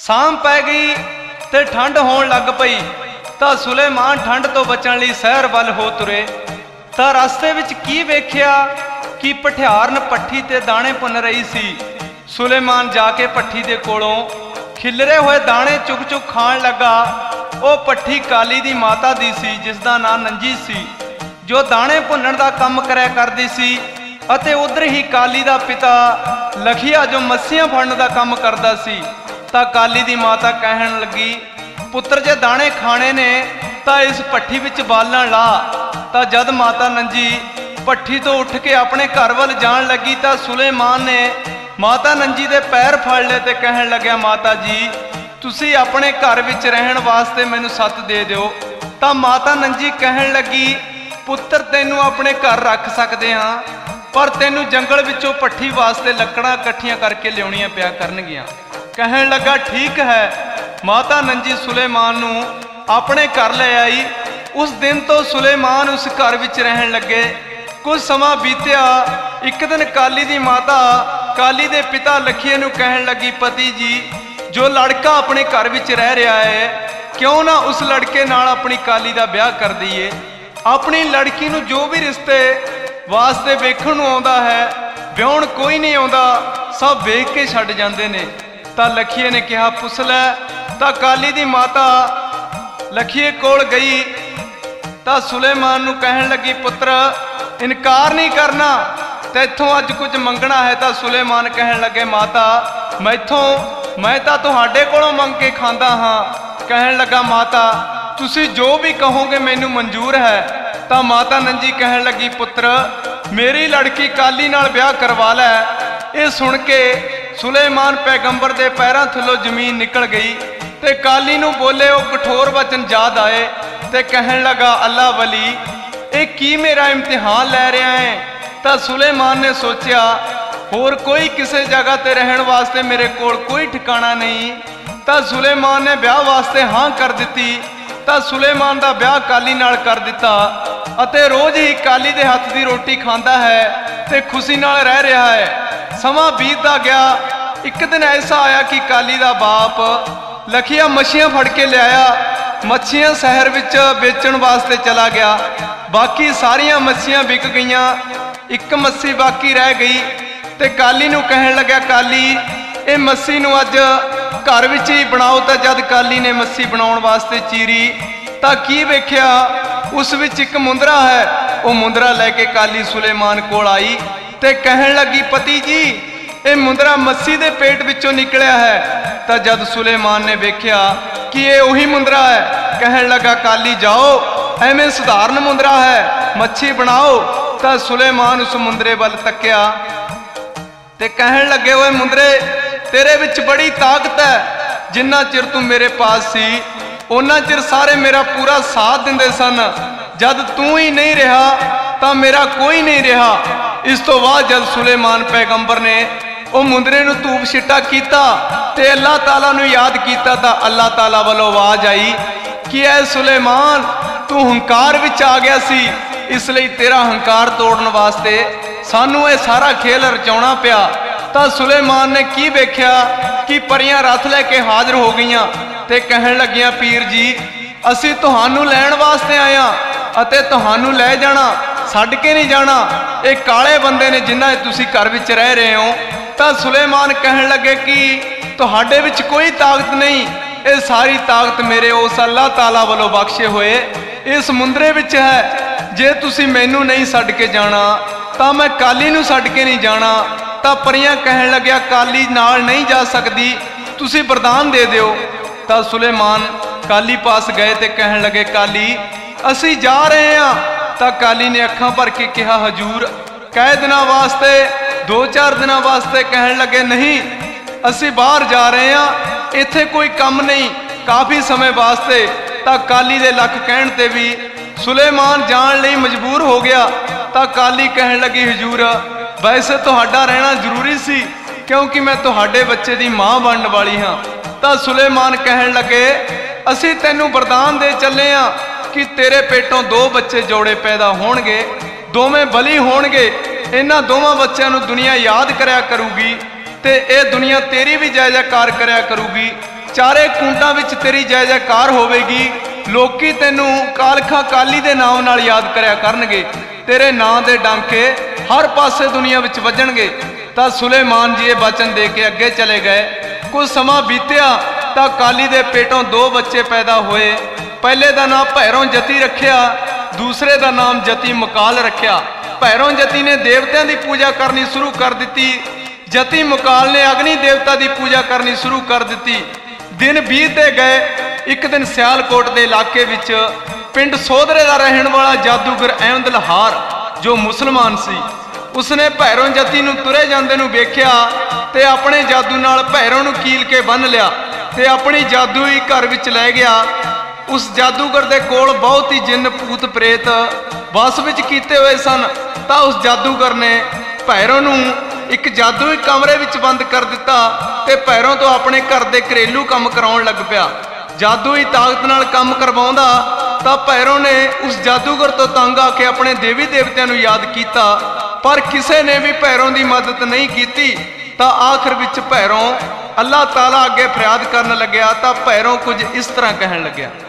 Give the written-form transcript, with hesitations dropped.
शाम पै गई ते ठंड होण लग पई तां सुलेमान ठंड तो बचण लई शहर वल हो तुरे। तां रस्ते विच की वेख्या कि पठियारन पट्ठी ते दाणे भुन रही सी। सुलेमान जाके पट्ठी दे कोलों खिलरे हुए दाणे चुग चुग खाण लगा। वो पट्ठी काली दी माता दी सी जिसदा नाम नंजी सी, जो दाणे भुनण दा काम करया करदी सी। अते उधर ही काली दा पिता लखिया जो मच्छियां फड़न दा काम करदा सी। तां काली दी माता कहण लगी, पुत्र जे दाणे खाने ने तां इस पट्ठी विच बालण ला। तां जद माता नंजी पट्ठी तो उठ के अपने घर वल जाण लगी तां सुलेमान ने माता नंजी दे पैर फड़ ले ते कहण लग्या, माता जी तुसी अपने घर विच रहण वास्ते मैनू सत दे दिओ। तां माता नंजी कहण लगी, पुत्र तैनू अपने घर रख सकदे हां, पर तैनू जंगल विचों पट्ठी वास्ते लकड़ां इकट्ठियां करके लियाउणियां पिया करनगियां। कहण लगा, ठीक है। माता नंजी सुलेमान नू अपने घर ले आई। उस दिन तो सुलेमान उस घर विच रहण लगे। कुछ समा बीत्या। एक दिन काली दी माता काली दे पिता लखीए नू कहण लगी, पति जी जो लड़का अपने घर विच रह रहा है, क्यों ना उस लड़के नाल अपनी काली दा ब्याह कर दईए। अपनी लड़की नू जो भी रिश्ते वास्ते वेखण नू आउंदा है, ब्याहण कोई नहीं आउंदा, सब वेख के छड्ड जांदे ने। तां लखीए ने कहा, पुछ लै। तां काली दी माता लखीए कोल गई तां सुलेमान नू कहण लगी, पुत्र इनकार नहीं करना, तैथों अज कुछ मंगना है। तां सुलेमान कहण लगे, माता मैं तां तुहाडे कोलों मंग के खांदा हां। कहण लगा, माता तुसी जो भी कहोगे मैनू मंजूर है। तां माता नंजी कहण लगी, पुत्र मेरी लड़की काली नाल ब्याह करवा लै। ये सुन के सुलेमान पैगंबर दे पैरां थल्लों जमीन निकल गई ते काली नू बोले वो कठोर वचन याद आए ते कहण लगा, अल्लाह वली ये की मेरा इम्तिहान लै रहा है। तां सुलेमान ने सोचा, होर कोई किसी जगह ते रहण वास्ते मेरे कोल कोई ठिकाना नहीं। तां सुलेमान ने ब्याह वास्ते हाँ कर दिती। तां सुलेमान दा ब्याह काली नाल कर दिता अते रोज ही काली दे हथ दी रोटी खांदा है ते खुशी नाल रह रहा है। समा बीतदा गया। एक दिन ऐसा आया कि काली दा बाप लखिया मच्छियां फड़ के लियाया। मच्छियां शहर विच बेचण वास्ते चला गया। बाकी सारियां मच्छियां बिक गईयां, एक मच्छी बाकी रह गई ते काली नू कहण लग्या, काली ये मच्छी नू अज घर विच ही बनाओ। तां जद काली ने मच्छी बनाउण वास्ते चीरी तां की वेख्या उस विच एक मुंदरा है। वो मुंदरा लैके काली सुलेमान कोल आई ते कहण लगी, पति जी ये मुंदरा मच्छी दे पेट विचों निकलिया है। तां जद सुलेमान ने वेख्या कि ये उही मुंदरा है, कहण लगा, काली जाओ एवें साधारण मुंदरा है, मच्छी बनाओ। तां सुलेमान उस मुंदरे वल तक्या ते कहण लगे, ओए मुंदरे तेरे विच बड़ी ताकत है, जिन्ना चिर तू मेरे पास सी उन्ना चिर सारे मेरा पूरा साथ दिंदे सन। जद तू ही नहीं रहा तां मेरा कोई नहीं रहा। इस तो बाद जद सुलेमान पैगंबर ने वो मुंदरे नू धूप छिट्टा कीता ते अल्लाह ताला नू याद कीता तां अल्लाह ताला वालों आवाज आई कि ऐ सुलेमान तू हंकार विच आ गया सी, इसलिए तेरा हंकार तोड़न वास्ते सानू ये सारा खेल रचाउणा पिया। तां सुलेमान ने की वेख्या कि परियां रथ लैके हाजिर हो गईयां ते कहण लगियां, पीर जी असी तुहानू लैण वास्ते आया अते तुहानू लै जाना, छड्ड के नहीं जाना। ये काले बंदे ने जिन्हां तुसी घर विच रह रहे हो। तां सुलेमान कहण लगे कि तुहाडे विच कोई ताकत नहीं, ये सारी ताकत मेरे उस अल्लाह ताला वालों बख्शे हुए इस मुंदरे विच है। जे तुसी मैनू नहीं छड्ड के जाना तां मैं काली नू छड्ड के नहीं जाना। तां परियां कहण लग्या, काली नाल नहीं जा सकदी, तुसी वरदान दे दिओ। तां सुलेमान काली पास गए ते कहण लगे, काली असी जा रहे हैं। तां काली ने अखां भर के कहा, हजूर कै दिनां वास्ते? 2-4 दिनां वास्ते। कहण लगे, नहीं असी बाहर जा रहे हैं, इत्थे कोई काम नहीं, काफ़ी समय वास्ते। तां काली दे लख कहण ते भी सुलेमान जाण लई मजबूर हो गया। तां काली कहण लगी, हजूर वैसे तुहाडा रहना जरूरी सी, क्योंकि मैं तुहाडे बच्चे दी मां बनने वाली हाँ। तां सुलेमान कहण लगे, असी तैनू वरदान दे चले हाँ कि तेरे पेटों 2 बच्चे जोड़े पैदा होणगे, दोवें बली होणगे। इन्हां दोवां बच्चों नू दुनिया याद करया करूगी ते ये दुनिया तेरी भी जय जयकार करया करूगी। ਚਾਰੇ ਕੁੰਡਾਂ ਵਿੱਚ ਤੇਰੀ ਜੈ ਜੈਕਾਰ ਹੋਵੇਗੀ। ਲੋਕੀ ਤੈਨੂੰ ਕਾਲਖਾ ਕਾਲੀ ਦੇ ਨਾਮ ਨਾਲ ਯਾਦ ਕਰਿਆ ਕਰਨਗੇ। ਤੇਰੇ ਨਾਂ ਦੇ ਡਾਂਕੇ ਹਰ ਪਾਸੇ ਦੁਨੀਆ ਵਿੱਚ ਵੱਜਣਗੇ। ਤਾਂ ਸੁਲੇਮਾਨ ਜੀ ਇਹ ਬਚਨ ਦੇ ਕੇ ਅੱਗੇ ਚਲੇ ਗਏ। ਕੁਝ ਸਮਾਂ ਬੀਤਿਆ ਤਾਂ ਕਾਲੀ ਦੇ ਪੇਟੋਂ 2 ਬੱਚੇ ਪੈਦਾ ਹੋਏ। ਪਹਿਲੇ ਦਾ ਨਾਮ ਭੈਰੋਂ ਜਤੀ ਰੱਖਿਆ, ਦੂਸਰੇ ਦਾ ਨਾਮ ਜਤੀ ਮਕਾਲ ਰੱਖਿਆ। ਭੈਰੋਂ ਜਤੀ ਨੇ ਦੇਵਤਿਆਂ ਦੀ ਪੂਜਾ ਕਰਨੀ ਸ਼ੁਰੂ ਕਰ ਦਿੱਤੀ। ਜਤੀ ਮਕਾਲ ਨੇ ਅਗਨੀ ਦੇਵਤਾ ਦੀ ਪੂਜਾ ਕਰਨੀ ਸ਼ੁਰੂ ਕਰ ਦਿੱਤੀ। ਦਿਨ ਬੀਤਦੇ ਗਏ। ਇੱਕ ਦਿਨ ਸਿਆਲਕੋਟ ਦੇ ਇਲਾਕੇ ਵਿੱਚ ਪਿੰਡ ਸੋਧਰੇ ਦਾ ਰਹਿਣ ਵਾਲਾ ਜਾਦੂਗਰ ਅਹਿਮਦ ਲਹਾਰ ਜੋ ਮੁਸਲਮਾਨ ਸੀ, ਉਸਨੇ ਭੈਰੋਂ ਜਤੀ ਨੂੰ ਤੁਰੇ ਜਾਂਦੇ ਨੂੰ ਵੇਖਿਆ ਤੇ ਆਪਣੇ ਜਾਦੂ ਨਾਲ ਭੈਰੋਂ ਨੂੰ ਕੀਲ ਕੇ ਬੰਨ੍ਹ ਲਿਆ ਤੇ ਆਪਣੀ ਜਾਦੂਈ ਘਰ ਵਿੱਚ ਲੈ ਗਿਆ। ਉਸ ਜਾਦੂਗਰ ਦੇ ਕੋਲ ਬਹੁਤ ਹੀ ਜਿੰਨ ਭੂਤ ਪ੍ਰੇਤ ਵਸ ਵਿੱਚ ਕੀਤੇ ਹੋਏ ਸਨ। ਤਾਂ ਉਸ ਜਾਦੂਗਰ ਨੇ ਭੈਰੋਂ ਨੂੰ ਇੱਕ ਜਾਦੂਈ ਕਮਰੇ ਵਿੱਚ ਬੰਦ ਕਰ ਦਿੱਤਾ ਤੇ ਭੈਰੋਂ ਤੋਂ ਆਪਣੇ ਘਰ ਦੇ ਘਰੇਲੂ ਕੰਮ ਕਰਾਉਣ ਲੱਗ ਪਿਆ। ਜਾਦੂਈ ਤਾਕਤ ਨਾਲ ਕੰਮ ਕਰਵਾਉਂਦਾ ਤਾਂ ਭੈਰੋਂ ਨੇ ਉਸ ਜਾਦੂਗਰ ਤੋਂ ਤੰਗ ਆ ਕੇ ਆਪਣੇ ਦੇਵੀ ਦੇਵਤਿਆਂ ਨੂੰ ਯਾਦ ਕੀਤਾ, ਪਰ ਕਿਸੇ ਨੇ ਵੀ ਭੈਰੋਂ ਦੀ ਮਦਦ ਨਹੀਂ ਕੀਤੀ। ਤਾਂ ਆਖਰ ਵਿੱਚ ਭੈਰੋਂ ਅੱਲਾਹ ਤਾਲਾ ਅੱਗੇ ਫਰਿਆਦ ਕਰਨ ਲੱਗਿਆ। ਤਾਂ ਭੈਰੋਂ ਕੁਝ ਇਸ ਤਰ੍ਹਾਂ ਕਹਿਣ ਲੱਗਿਆ।